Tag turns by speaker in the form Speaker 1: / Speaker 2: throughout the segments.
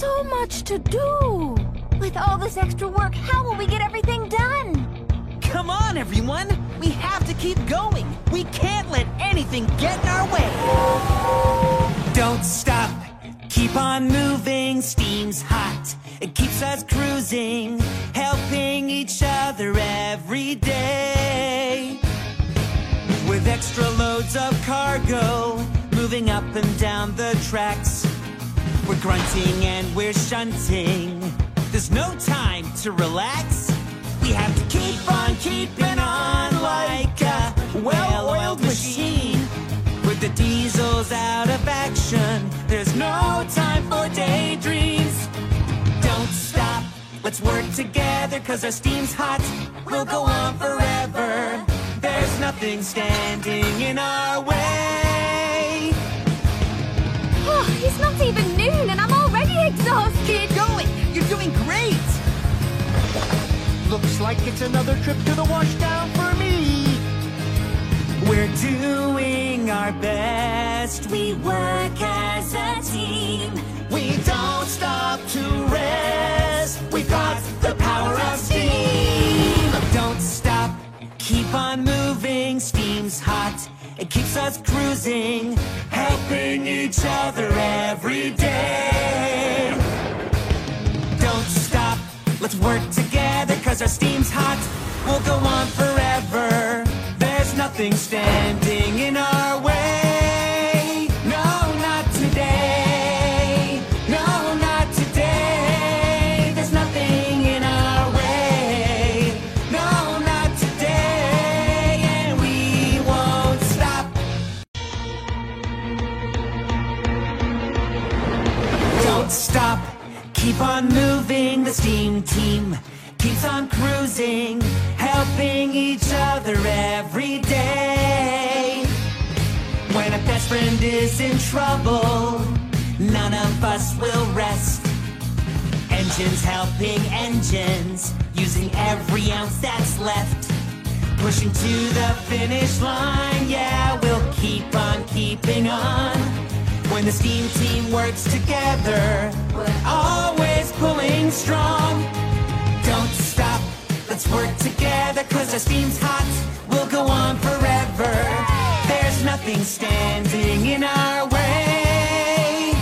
Speaker 1: so much to do. With all this extra work, how will we get everything done?
Speaker 2: Come on, everyone! We have to keep going! We can't let anything get in our way! Don't stop! Keep on moving, steam's hot. It keeps us cruising, helping each other every day. With extra loads of cargo, moving up and down the tracks. We're grunting and we're shunting. There's no time to relax. We have to keep on keeping on like a well-oiled machine. With the diesels out of action, there's no time for daydreams. Don't stop, let's work together, 'cause our steam's hot. We'll go on forever. There's nothing standing in our way.
Speaker 1: Oh, it's not even noon and I'm already exhausted.
Speaker 2: Keep going, you're doing great.
Speaker 3: Looks like it's another trip to the washdown for me.
Speaker 2: We're doing our best. We work as a team. We don't stop to rest. We've got the power of steam. Don't stop, keep on moving. Steam's hot, it keeps us cruising, helping each other every day. Don't stop, let's work together, 'cause our steam's hot. We'll go on forever. There's nothing standing in our way. No, not today. No, not today. There's nothing in our way. No, not today. And we won't stop. Don't stop. Keep on moving. The steam team keeps on cruising, helping each other every day. When a best friend is in trouble, none of us will rest. Engines helping engines, using every ounce that's left. Pushing to the finish line, yeah, we'll keep on keeping on. When the steam team works together, we're always pulling strong. Don't stop, let's work together, 'cause our steam's hot. We'll go on forever. There's nothing standing in our way.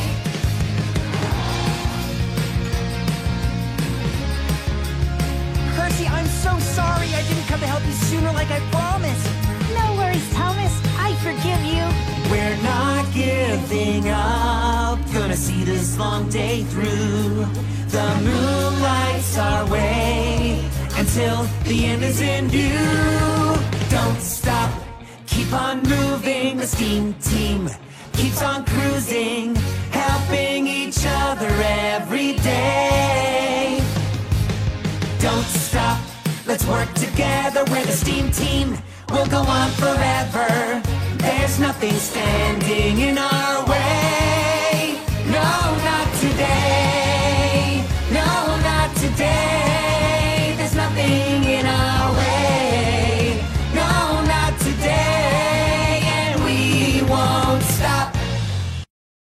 Speaker 2: Percy, I'm so sorry I didn't come to help you sooner like I promised.
Speaker 1: No worries, Thomas. I forgive you.
Speaker 2: We're not giving up. Gonna see this long day through. The moon lights our way until the end is in view. Don't stop, keep on moving. The steam team keeps on cruising, helping each other every day. Don't stop, let's work together. We're the steam team, we'll go on forever. There's nothing standing in our way.